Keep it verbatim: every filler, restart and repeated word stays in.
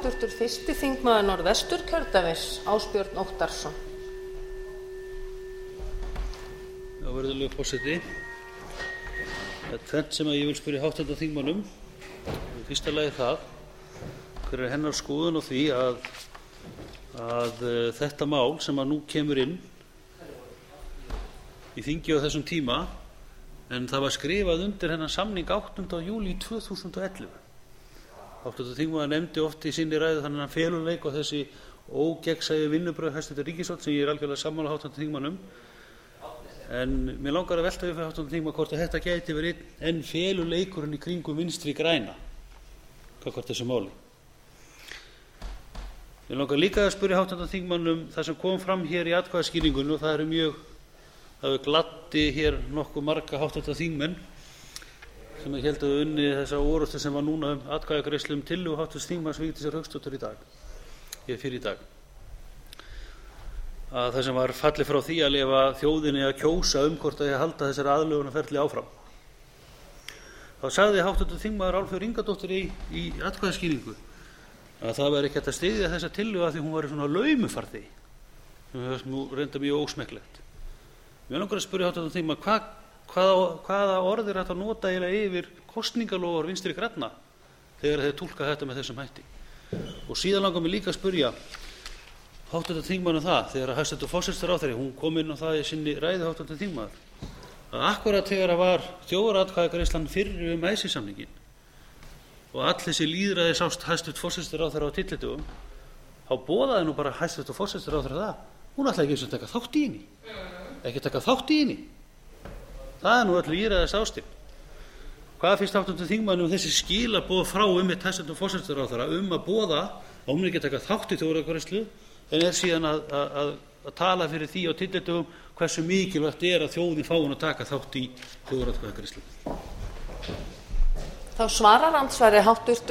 Háttvirtur fyrsti þingmaður Norðvesturkjördæmis, Ásbjörn Óttarsson. Já, virðulegur forseti. Það er tvennt sem ég vil spyrja háttvirta þingmönnum. Í fyrsta lagi það, hver er hennar skoðun á því að, að uh, þetta mál sem að nú kemur inn í þingi á þessum tíma, en það var skrifað undir hennar samning áttunda júlí tvö þúsund og ellefu. Háttvirtur þingmaður nefndi oft í sinni ræðu þannig að feluleik og þessi ógegnsæju vinnubrögð hæstvirtur ríkisstjórnar sem ég er algjörlega sammála háttvirtum þingmönnum. En mér langar að velta við fyrir háttvirtum þingmanni hvort að þetta gæti verið enn feluleikurinn í kringum Vinstri græna gagnvart þessu máli. Mér langar líka að spyrja háttvirtum þingmannum það sem kom fram hér í atkvæðaskýringunni, og það eru mjög, það hefur gladdi hér nokkuð marga háttvirta þingmenn sem ég held að unni þessa orrustu sem var núna um atkvæðagreiðslu um tillögu háttvirts þingmanns Vigdísar Hauksdóttur í dag, hér fyrir í dag. Að það sem var fallið frá því að leyfa þjóðinni að kjósa um hvort að ég halda þessari aðlögunarferli áfram. Þá sagði háttvirtur þingmaður Álfheiður Ingadóttir í, í atkvæðaskýringu að það væri ekki hægt að styðja þessa tillögu af því hún væri svona laumufarþegi, sem hefur nú reyndar mjög ósmekklegt. Mér langar að spyrja háttvirtan þingmann hvað Hvaða, hvaða orð er hægt að nota eiginlega yfir kosningaloforð Vinstri grænna þegar þeir túlka þetta með þessum hætti. Og síðan langar mig líka að spyrja háttvirtan þingmann um það, þegar hæstvirtur forsætisráðherra, hún kom inn á það í sinni ræðu háttvirtan þingmaður, að akkúrat þegar var þjóðaratkvæðagreiðslan fyrir um icesave-samninginn og all þessi lýðræði sást hæstvirtur forsætisráðherra á tyllidögum, þá boðaði nú bara hæstvirtur forsætisráðherra það, hún ætlaði ekki eins og taka þátt í henni, ekki taka þátt í henni. Það er nú öll lýðræðis ástin. Hvað finnst háttvirtum þingmanni um þessi skilaboð frá einmitt hæstvirtum forsætisráðherra um að boða að hún ekki taka þátt í þjóðaratkvæðagreiðslu en er síðan að, að, að, að tala fyrir því á tyllidögum hversu mikilvægt er að þjóðin fái að taka þátt í þjóðaratkvæðagreiðslu. Þá svarar andsvari háttvirtur